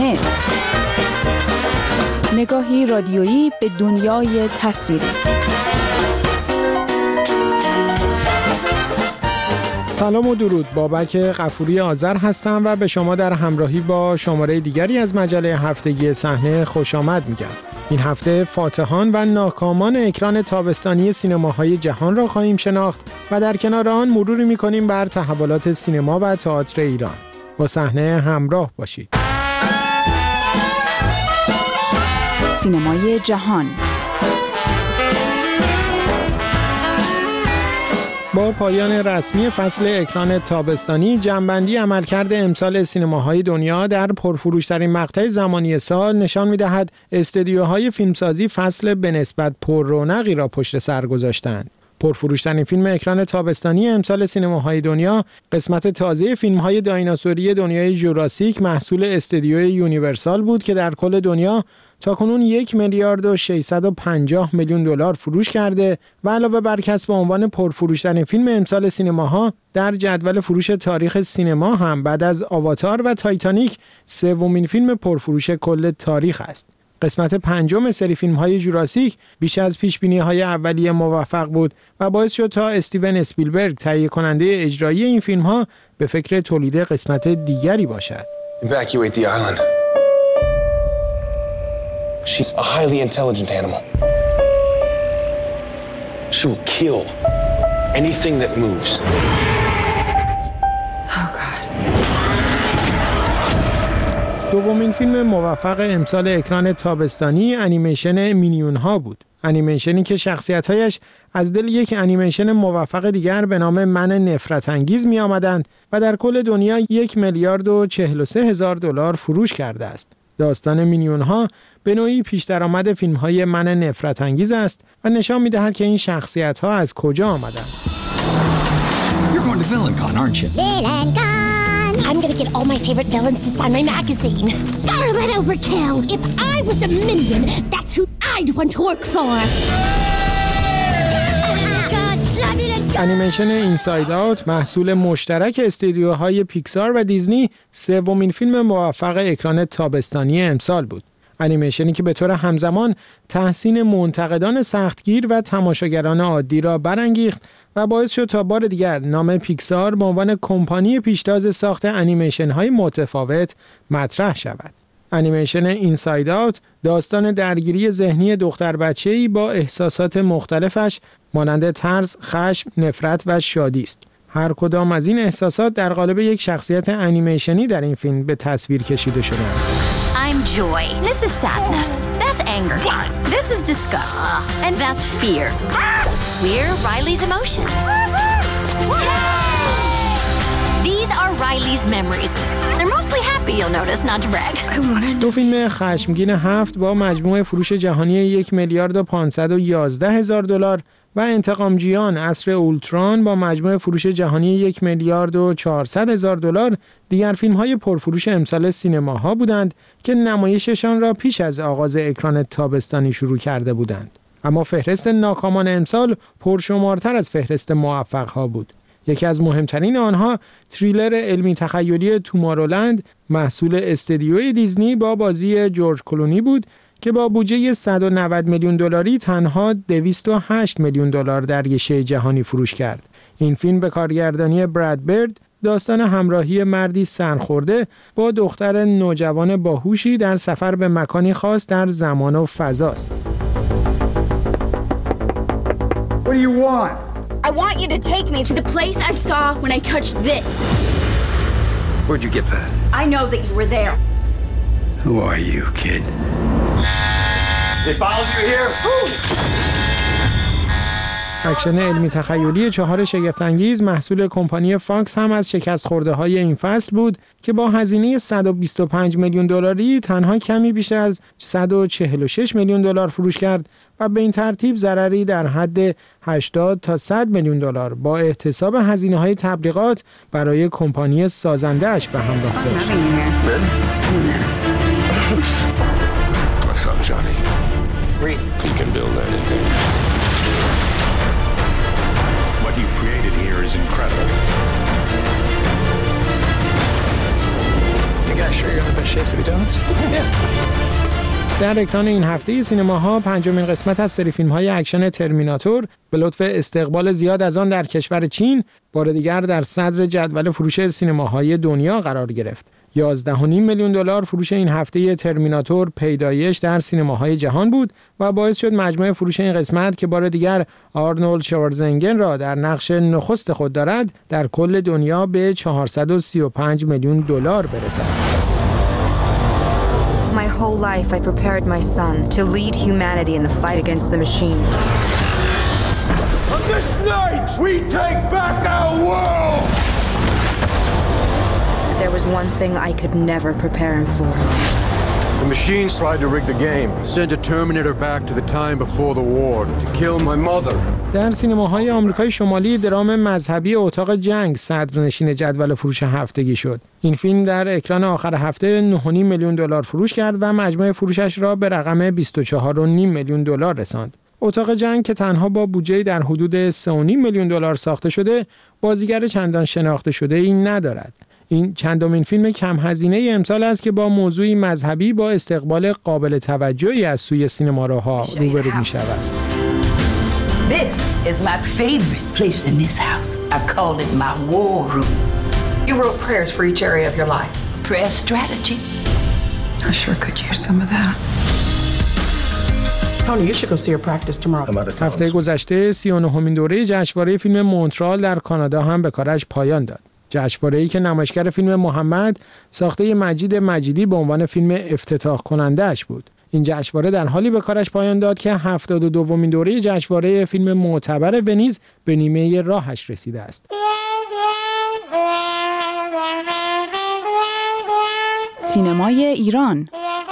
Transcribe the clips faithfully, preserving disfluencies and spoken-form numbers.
صحنه، نگاهی رادیویی به دنیای تصویری. سلام و درود، بابک غفوری آذر هستم و به شما در همراهی با شماره دیگری از مجله هفتگی صحنه خوش آمد میگم. این هفته فاتحان و ناکامان اکران تابستانی سینماهای جهان را خواهیم شناخت و در کنار آن مروری میکنیم بر تحولات سینما و تئاتر ایران. با صحنه همراه باشید. سینمای جهان. با پایان رسمی فصل اکران تابستانی، جمع‌بندی عملکرد امسال سینماهای دنیا در پرفروش‌ترین مقطع زمانی سال نشان می‌دهد استدیوهای فیلمسازی فصل به نسبت پر رونقی را پشت سر گذاشتند. پرفروش‌ترین فیلم اکران تابستانی امسال سینماهای دنیا، قسمت تازه فیلم‌های دایناسوری دنیای جوراسیک محصول استدیوی یونیورسال بود که در کل دنیا تاکنون یک میلیارد و ششصد و پنجاه میلیون دلار فروش کرده و علاوه بر کسب عنوان پرفروش‌ترین فیلم امسال سینماها، در جدول فروش تاریخ سینما هم بعد از آواتار و تایتانیک سومین فیلم پرفروش کل تاریخ است. قسمت پنجم سری فیلم‌های جوراسیک بیش از پیش‌بینی‌های اولیه موفق بود و باعث شد تا استیون اسپیلبرگ تهیه کننده اجرایی این فیلم‌ها به فکر تولید قسمت دیگری باشد. Evacuate the island. She's a highly intelligent animal. She will kill anything that moves. دومین فیلم موفق امسال اکران تابستانی انیمیشن مینیون ها بود. انیمیشنی که شخصیت‌هایش از دل یک انیمیشن موفق دیگر به نام من نفرت انگیز می آمدند و در کل دنیا یک میلیارد و چهل و سه هزار دلار فروش کرده است. داستان مینیون ها به نوعی پیش درآمد فیلم‌های من نفرت انگیز است و نشان می‌دهد که این شخصیت‌ها از کجا آمدند. You're going to VillainCon, aren't you? VillainCon! I'm gonna get all my favorite villains to sign my magazine. Scarlet Overkill! If I was a minion, that's who I'd want to work for! انیمیشن اینساید آوت محصول مشترک استودیوهای پیکسار و دیزنی سومین فیلم موفق اکران تابستانی امسال بود. انیمیشنی که به طور همزمان تحسین منتقدان سختگیر و تماشاگران عادی را برانگیخت و باعث شد تا بار دیگر نام پیکسار به عنوان کمپانی پیشتاز ساخت انیمیشن‌های متفاوت مطرح شود. انیمیشن اینساید آوت داستان درگیری ذهنی دختر بچه‌ای با احساسات مختلفش مانند ترس، خشم، نفرت و شادی است. هر کدام از این احساسات در قالب یک شخصیت انیمیشنی در این فیلم به تصویر کشیده شده‌اند. I'm joy. This is sadness. That's anger. This is disgust. And that's fear. We're Riley's emotions. These are Riley's memories. They're mostly happy, you'll notice, not to brag. دو فیلم خشمگین هفت با مجموع فروش جهانی یک میلیارد و پانصد و یازده هزار دلار و انتقامجویان عصر اولتران با مجموع فروش جهانی یک میلیارد و چهارصد هزار دلار دیگر فیلم‌های پرفروش امسال سینماها بودند که نمایششان را پیش از آغاز اکران تابستانی شروع کرده بودند. اما فهرست ناکامان امسال پرشمارتر از فهرست موفق‌ها بود. یکی از مهمترین آنها تریلر علمی تخیلی تومارولند محصول استدیوی دیزنی با بازی جورج کلونی بود که با بودجه صد و نود میلیون دلاری تنها دویست و هشت میلیون دلار در گیشه جهانی فروش کرد. این فیلم به کارگردانی براد برد داستان همراهی مردی سرخورده با دختر نوجوان باهوشی در سفر به مکانی خاص در زمان و فضاست. What do you want? I want you to take me to the place I saw when I touched this. Where'd you get that? I know that you were there. Who are you, kid? They followed you here? اکشن علمی تخیلی چهار شگفت‌انگیز محصول کمپانی فاکس هم از شکست خورده های این فصل بود که با هزینه صد و بیست و پنج میلیون دلاری تنها کمی بیشتر از صد و چهل و شش میلیون دلار فروش کرد و به این ترتیب ضرری در حد هشتاد تا صد میلیون دلار با احتساب هزینه‌های تبلیغات برای کمپانی سازنده‌اش به همراه داشت. What's up, Johnny? You can build anything. What you've created here is incredible. You guys sure در اکران این هفته سینماها پنجمین قسمت از سری فیلم‌های اکشن ترمیناتور به لطف استقبال زیاد از آن در کشور چین بار دیگر در صدر جدول فروش سینماهای دنیا قرار گرفت. یازده و نیم میلیون دلار فروش این هفته ترمیناتور پیدایش در سینماهای جهان بود و باعث شد مجموع فروش این قسمت که بار دیگر آرنولد شوارزنگر را در نقش نخست خود دارد در کل دنیا به چهارصد و سی و پنج میلیون دلار برسد. My whole life I prepared my son to lead humanity in the fight against the machines. On this night, we take back our world! But there was one thing I could never prepare him for. The machines tried to rig the game. Sent a Terminator back to the time before the war to kill my mother. در سینماهای آمریکای شمالی درام مذهبی اتاق جنگ صدرنشین جدول فروش هفتگی شد. این فیلم در اکران آخر هفته نه و نیم میلیون دلار فروش کرد و مجموع فروشش را به رقم بیست و چهار و نیم میلیون دلار رساند. اتاق جنگ که تنها با بودجه در حدود سه و نیم میلیون دلار ساخته شده، بازیگر چندان شناخته شده ای ندارد. این چندمین فیلم کم هزینه امسال است که با موضوعی مذهبی با استقبال قابل توجهی از سوی سینماروها روبرو می شود. This is my favorite place in this house. I call it my war room. You wrote prayers for each area of your life. Prayer strategy. I sure could use some of that. Tony, you should go see your practice tomorrow. هفته گذشته سی و نهمین دوره جشنواره فیلم مونترال در کانادا هم به کارش پایان داد. جشنواره‌ای که نمایشگر فیلم محمد ساخته مجید مجیدی به عنوان فیلم افتتاح کننده‌اش بود. این جشنواره در حالی به کارش پایان داد که هفتاد و دومین دوره جشنواره فیلم معتبر ونیز به نیمه راهش رسیده است. سینمای ایران.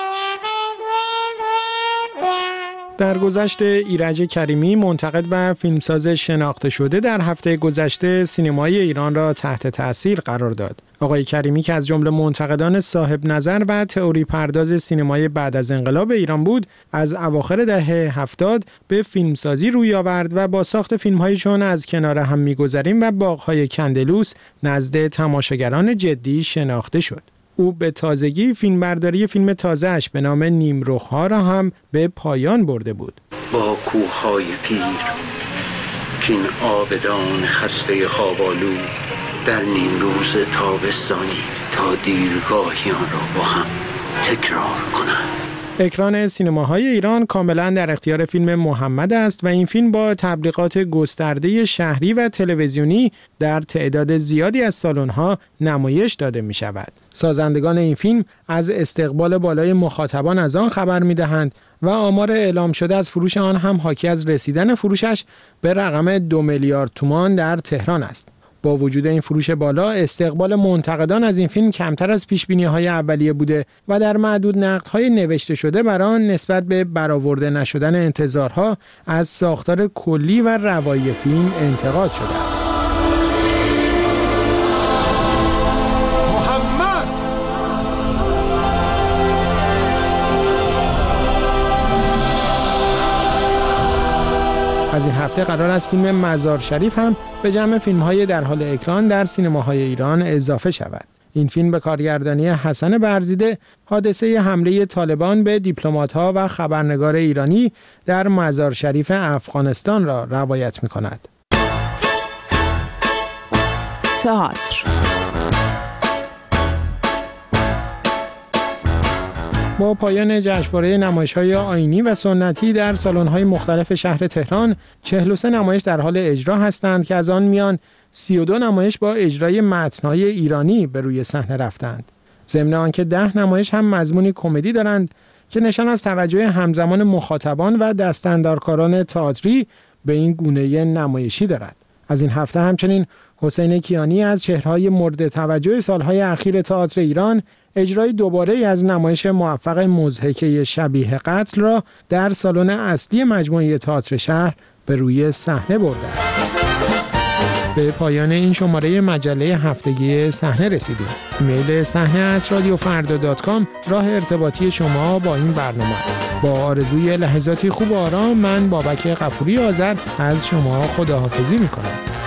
در گذشته ایرج کریمی منتقد و فیلمساز شناخته شده در هفته گذشته سینمای ایران را تحت تأثیر قرار داد. آقای کریمی که از جمله منتقدان صاحب نظر و تئوری پرداز سینمای بعد از انقلاب ایران بود، از اواخر دهه هفتاد به فیلمسازی روی آورد و با ساخت فیلم‌هایی چون از کنار هم می‌گذریم و باغ‌های کندلوس نزد تماشاگران جدی شناخته شد. او به تازگی فیلمبرداری فیلم تازه‌اش به نام نیمرخ‌ها را هم به پایان برده بود. با کوه‌های پیر کین آبدان خسته خوابالو در نیم روز تابستانی تا دیرگاهی آن را با هم تکرار کنند. اکران سینماهای ایران کاملا در اختیار فیلم محمد است و این فیلم با تبلیغات گسترده شهری و تلویزیونی در تعداد زیادی از سالن‌ها نمایش داده می شود. سازندگان این فیلم از استقبال بالای مخاطبان از آن خبر می دهند و آمار اعلام شده از فروش آن هم حاکی از رسیدن فروشش به رقم دو میلیارد تومان در تهران است. با وجود این فروش بالا، استقبال منتقدان از این فیلم کمتر از پیش‌بینی‌های اولیه بوده و در معدود نقدهای نوشته شده بر آن نسبت به برآورده نشدن انتظارها از ساختار کلی و روایی فیلم انتقاد شده است. محمد از این هفته قرار است فیلم مزار شریف هم به جمع فیلم‌های در حال اکران در سینماهای ایران اضافه شود. این فیلم به کارگردانی حسن برزیده حادثه حمله طالبان به دیپلمات‌ها و خبرنگار ایرانی در مزار شریف افغانستان را روایت می‌کند. تئاتر. با پایان جشنواره نمایش‌های آیینی و سنتی در سالن‌های مختلف شهر تهران، چهل و سه نمایش در حال اجرا هستند که از آن میان سی و دو نمایش با اجرای متن‌های ایرانی به روی صحنه رفتند. ضمن آنکه ده نمایش هم مضمونی کمدی دارند که نشان از توجه همزمان مخاطبان و دستاندرکاران تئاتری به این گونه نمایشی دارد. از این هفته همچنین حسین کیانی از چهره‌های مورد توجه سالهای اخیر تئاتر ایران اجرای دوباره از نمایش موفق مضحکه شبیه قتل را در سالن اصلی مجموعه تئاتر شهر به روی صحنه برده است. به پایان این شماره مجله هفتگی صحنه رسیدیم. ایمیل صحنه ات رادیو فردا دات کام راه ارتباطی شما با این برنامه است. با آرزوی لحظاتی خوب و آرام، من بابک غفوری آذر از شما خداحافظی می‌کنم.